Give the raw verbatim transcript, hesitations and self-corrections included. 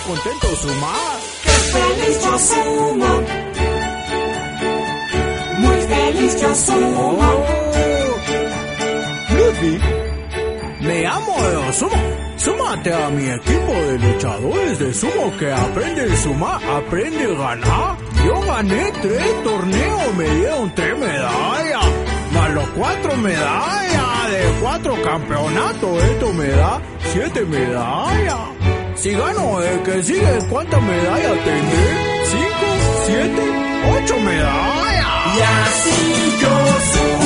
contento sumar. ¡Qué feliz yo sumo! Muy feliz yo sumo. Oh, Ludwig, me amo de sumo. Súmate a mi equipo de luchadores de sumo que aprende a sumar, aprende a ganar. Yo gané tres torneos, me dieron tres medallas, más los cuatro medallas de cuatro campeonatos. Esto me da siete medallas. Si gano el que sigue, ¿cuántas medallas tendré? ¿Cinco? ¿Siete? ¿Ocho medallas? Y así yo sumo.